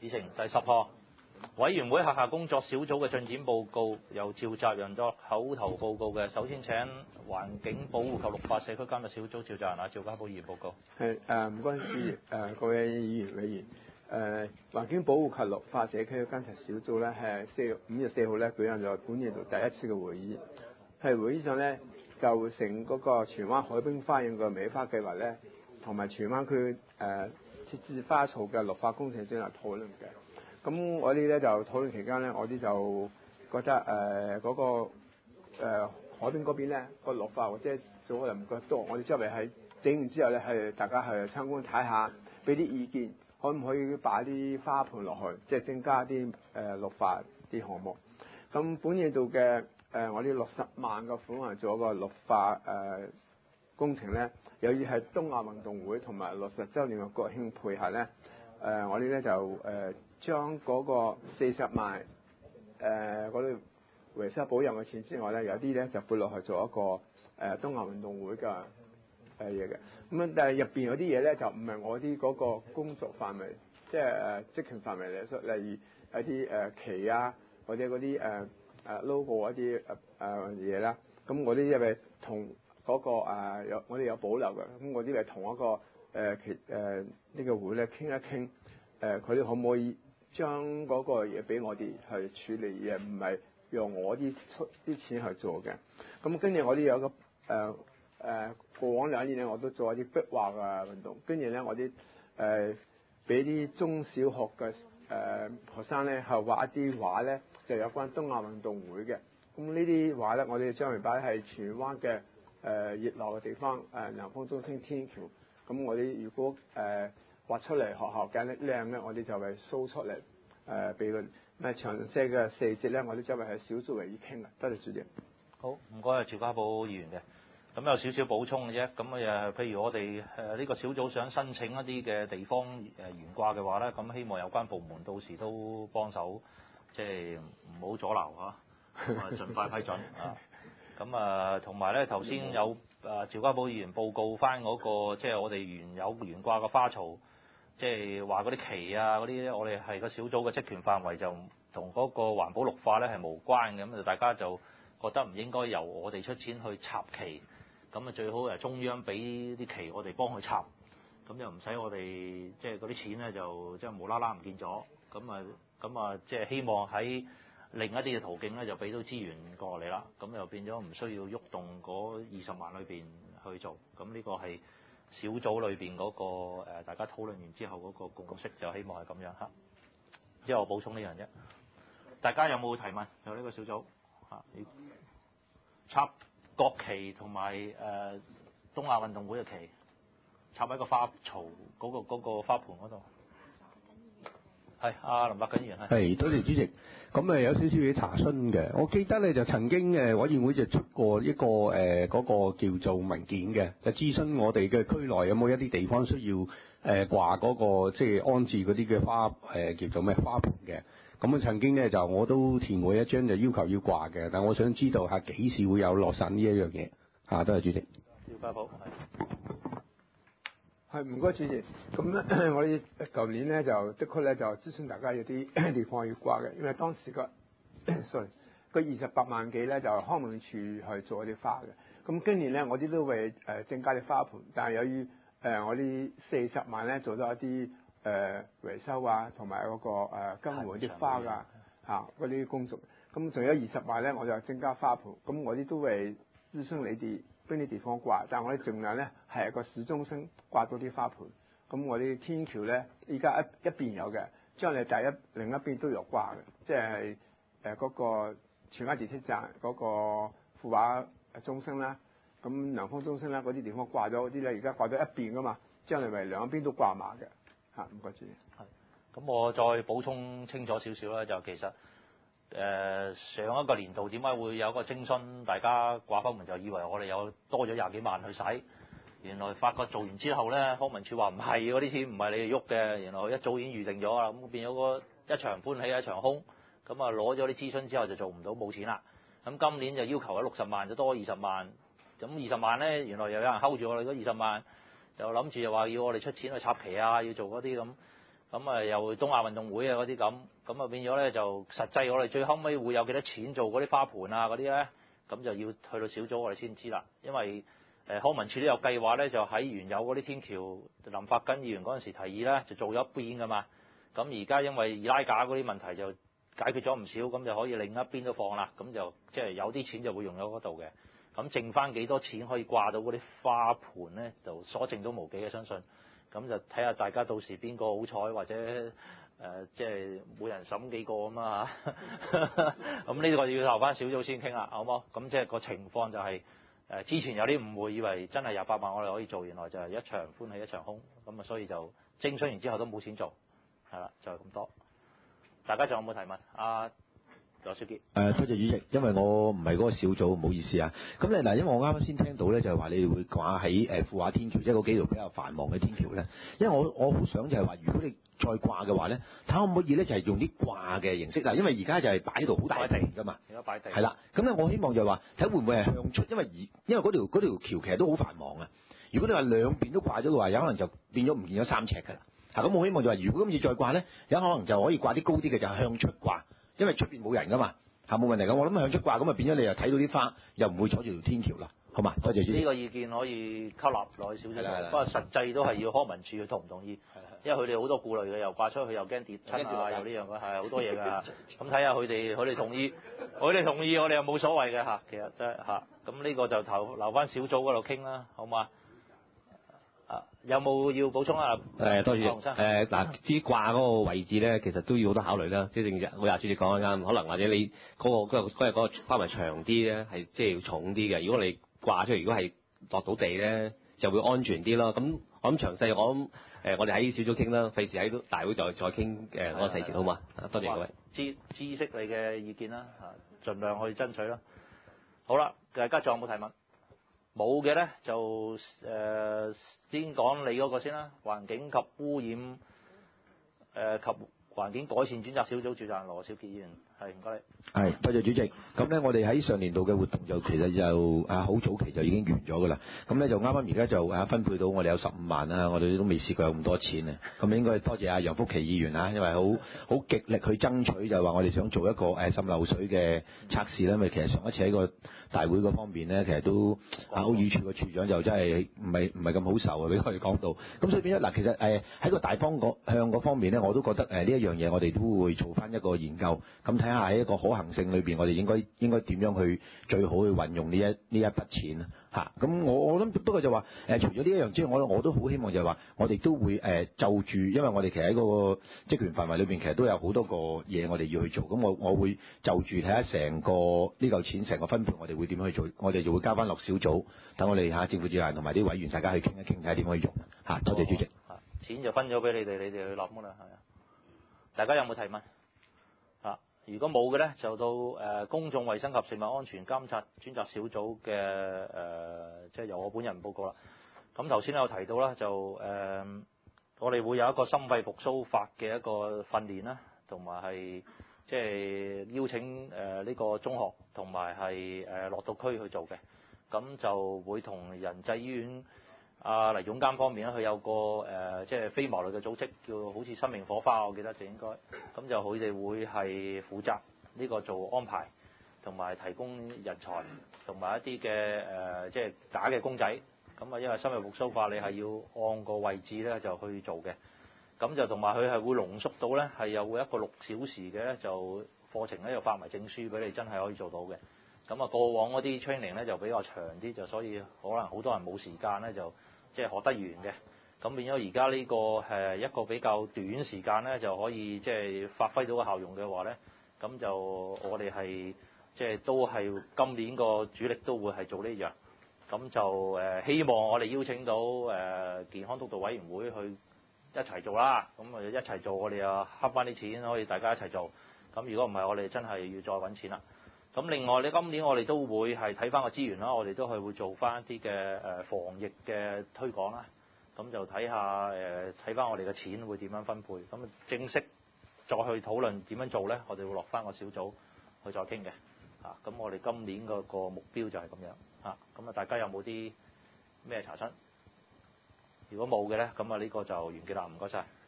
議程第10項，委員會轄下工作小組嘅進展報告，由召集人作口頭報告嘅。首先請環境保護及綠化社區監察小組召集人趙家寶議員報告。 唔該主席，各位議員委員，環境保護及綠化社區監察小組咧係5月4號咧舉行咗本年度第一次嘅會議。喺會議上咧就成嗰個荃灣海濱花園嘅美化計劃咧，同埋荃灣區設置花草嘅綠化工程進行討論嘅。咁我哋咧就討論期間咧，我哋就覺得海邊嗰邊咧個綠化或者做可能唔夠多，我哋周圍係整完之後咧係大家去參觀睇下，俾啲意見，可唔可以擺啲花盆落去，即係增加啲綠化啲項目。咁本年度嘅我哋60萬個款項做一個綠化工程咧，由於係東亞運動會同埋60週年嘅國慶配合咧，我哋咧就將嗰個40萬嗰啲維修保養嘅錢之外咧，有啲咧就撥落去做一個東亞運動會嘅嘢嘅。咁但係入邊有啲嘢咧就唔係我啲嗰個工作範圍，即係職權範圍嚟，例如有啲旗啊，或者嗰啲logo 一啲嘢啦。咁我啲因為同嗰個我哋有保留嘅，咁我啲係同一個呢個會咧傾一傾，佢哋可唔可以將嗰個嘢俾我哋去處理，而唔係用我啲出啲錢去做嘅。咁跟住我哋有個過往2年咧，我都做一啲壁畫嘅運動，跟住咧我啲俾啲中小學嘅學生咧係畫一啲畫咧，就有關東亞運動會嘅。咁呢啲畫咧，我哋將嚟擺喺荃灣嘅熱鬧嘅地方，南方中心天橋。咁我哋如果畫出嚟學校揀得靚咧，我哋就係 show 出嚟俾佢。咩詳細嘅細節咧，我哋將會係小組會議傾嘅。多謝主席。 好，唔該趙家寶議員嘅。咁有少少補充嘅啫。咁譬如我哋呢個小組想申請一啲嘅地方懸掛嘅話咧，咁希望有關部門到時都幫手，即係唔好阻撓嚇，盡快批准啊。咁同埋咧，頭先有趙家寶議員報告翻嗰個，即係我哋原有懸掛嘅花槽，即係話嗰啲旗啊嗰啲咧，我哋係個小組嘅職權範圍，就同嗰個環保綠化咧係無關嘅。咁就大家就覺得唔應該由我哋出錢去插旗，咁最好中央俾啲旗我哋幫佢插，咁就唔使我哋即係嗰啲錢咧就即係無啦啦唔見咗。咁即係希望喺另一啲嘅途徑咧就俾到資源過嚟啦，咁又變咗唔需要喐動嗰20萬裏邊去做。咁呢個係小組裏邊嗰個大家討論完之後嗰個共識，就希望係咁樣嚇。之後我補充呢樣啫。大家有冇提問？有呢個小組嚇，插國旗同埋東亞運動會嘅旗，插喺個花槽嗰個花盆嗰度。係林伯根議員係。 多謝主席。咁有少少嘢查詢嘅。我記得咧就曾經委員會就出過一個嗰個叫做文件嘅，就諮詢我哋嘅區內有冇一啲地方需要掛嗰個即係安置嗰啲嘅花叫做咩花盆嘅。咁曾經咧就我都填過一張就要求要掛嘅，但我想知道下幾時會有落實呢一樣嘢嚇。多謝主席。 趙家寶係唔該主席。咁咧我哋舊年咧就的確咧就諮詢大家有啲地方要掛嘅，因為當時個28萬幾咧就康文署去做一啲花嘅。咁今年咧我哋都會增加啲花盆，但係由於我哋40萬咧做咗一啲維修啊，同埋嗰個更換啲花㗎嗰啲工作。咁仲有20萬咧，我就增加花盆。咁我哋都會諮詢你哋邊啲地方掛，但係我哋盡量咧係一個市中心掛到啲花盆。咁我哋天橋咧依家一邊有嘅，將嚟另一邊都有掛嘅，即係嗰個荃灣地鐵站嗰個富華中心啦，咁南方中心啦嗰啲地方掛咗嗰啲咧，而家掛咗一邊噶嘛，將嚟咪兩邊都掛埋嘅嚇。唔該主席。 係。咁我再補充清楚少少啦，就其實上一個年度點解會有一個徵詢，大家掛花盆就以為我哋有多咗20幾萬去使，原來發覺做完之後咧，康文署話唔係，嗰啲錢唔係你哋喐嘅，原來一早已經預定咗啦，咁變咗一場歡喜一場空，咁攞咗啲諮詢之後就做唔到，冇錢啦。咁今年就要求喺60萬就多20萬，咁20萬咧原來又有人睺住我哋嗰20萬，就諗住又話要我哋出錢去插旗啊，要做嗰啲咁。 咁啊又東亞運動會啊嗰啲咁啊變咗咧就實際我哋最後尾會有幾多錢做嗰啲花盆啊嗰啲咧，咁就要去到小組我哋先知啦，因為康文署都有計劃咧，就喺原有嗰啲天橋，林發根議員嗰陣時提議咧，就做咗一邊噶嘛。咁而家因為易拉架嗰啲問題就解決咗唔少，咁就可以另一邊都放啦。咁就即係有啲錢就會用咗嗰度嘅。咁剩翻幾多錢可以掛到嗰啲花盆咧，就所剩都無幾嘅，相信。咁就睇下大家到時邊個好彩，或者即係每人審幾個咁啊。咁呢個要留翻小組先傾啦，好唔好？咁即係個情況就係。之前有啲誤會，以為真係28萬我哋可以做，原來就係一場歡喜一場空，咁啊所以就徵詢完之後都冇錢做，係啦，就係咁多。大家仲有冇提問？羅少傑。 多謝主席，因為我唔係嗰個小組，唔好意思啊。咁咧嗱，因為我啱啱先聽到咧，就係話你哋會掛喺富華天橋，即係嗰幾條比較繁忙嘅天橋咧。因為我好想就係話，如果你再掛嘅話咧，睇可唔可以咧就係用啲掛嘅形式嗱，因為而家就係擺喺度好大地㗎嘛。 而家擺地。係啦，咁咧我希望就係話睇會唔會係向出，因為嗰條橋其實都好繁忙啊。如果你話兩邊都掛咗嘅話，有可能就變咗唔見咗3尺㗎啦。咁我希望就係如果今次再掛咧，有可能就可以掛啲高啲嘅，就係向出掛。因為出邊冇人㗎嘛，冇問題㗎。我諗向出掛咁啊，變咗你又睇到啲花，又唔會阻住條天橋啦，好嘛？多謝主席。呢個意見可以吸納落去少少，不過實際都係要康文署佢同唔同意，因為佢哋好多顧慮嘅，又掛出去又驚跌親啊，又呢樣嘅係好多嘢㗎。咁睇下佢哋同意，我哋又冇所謂嘅嚇，其實真係嚇。咁呢個就留翻小組嗰度傾啦，好嘛？有冇要補充啊？ 多謝。嗱，至於掛嗰個位置咧，其實都要好多考慮啦。即係正如我主席講得啱，可能或者你嗰個花紋長啲咧，係即係要重啲嘅。如果你掛出嚟，如果係落到地咧，就會安全啲咯。咁我諗詳細，我哋喺小組傾啦，費事喺大會再傾嗰個細節，好嘛？多謝各位。 知識你嘅意見啦，盡量去爭取啦。好啦，大家仲有冇提問？冇嘅咧就先講你嗰個先啦，環境及污染及環境改善專責小組召集人羅少傑議員，係唔該你。 係，多謝主席。咁咧，我哋喺上年度嘅活動就其實就好早期就已經完咗㗎啦。咁咧就啱啱而家就分配到我哋有15萬啦，我哋都未試過有咁多錢啊。咁應該多謝阿楊福奇議員啊，因為好極力去爭取，就係話我哋想做一個滲漏水嘅測試啦。因為其實上一次喺個大會嗰方面咧，其實都屋宇署個署長就真係唔係咁好受啊，俾我哋講到。咁所以變咗嗱，其實喺個大方向嗰方面咧，我都覺得呢一樣嘢我哋都會做翻一個研究，咁睇下喺一個可行性裏邊，我哋應該點樣去最好去運用呢一筆錢啊？咁我諗不過就話除咗呢一樣之外，我都好希望就係話我哋都會就住，因為我哋其實喺嗰個職權範圍裏邊，其實都有好多個嘢我哋要去做。咁我會就住睇下成個呢嚿錢成個分配，我哋會點樣去做？我哋就會交翻落小組，等我哋政府召集人同埋啲委員大家去傾一傾，睇下點可以用嚇。多謝主席。 錢就分咗俾你哋去諗㗎啦，係啊。大家有冇提問？如果冇嘅咧，就到公眾衛生及食物安全監察專責小組嘅即係由我本人報告啦。咁頭先有提到啦，就我哋會有一個心肺復甦法嘅一個訓練啦，同埋係即係邀請呢個中學同埋係落到區去做嘅。咁就會同仁濟醫院黎總監方面咧，佢有個即係非牟利嘅組織，叫好似生命火花，我記得就應該。咁就佢哋會係負責呢個做安排，同埋提供人才，同埋一啲嘅即係假嘅公仔。咁因為生命復甦法，你係要按個位置咧就去做嘅。咁就同埋佢係會濃縮到咧，係有一個6小時嘅就課程咧，又發埋證書俾你，真係可以做到嘅。咁過往嗰啲 training 咧就比較長啲，就所以可能好多人冇時間咧就即係學得完嘅。咁變咗而家呢個係一個比較短時間咧就可以即係發揮到個效用嘅話咧，咁就我哋係即係都係今年個主力都會係做呢樣。咁就希望我哋邀請到健康督導委員會去一齊做啦。咁一齊做，我哋又慳翻啲錢，可以大家一齊做。咁如果唔係，我哋真係要再揾錢啦。咁另外咧，今年我哋都會係睇翻個資源啦，我哋都係會做翻一啲嘅防疫嘅推廣啦。咁就睇下睇翻我哋嘅錢會點樣分配。咁正式再去討論點樣做咧，我哋會落翻個小組去再傾嘅。咁我哋今年個目標就係咁樣。咁大家有冇啲咩查詢？如果冇嘅咧，咁呢個就完結啦。唔該晒。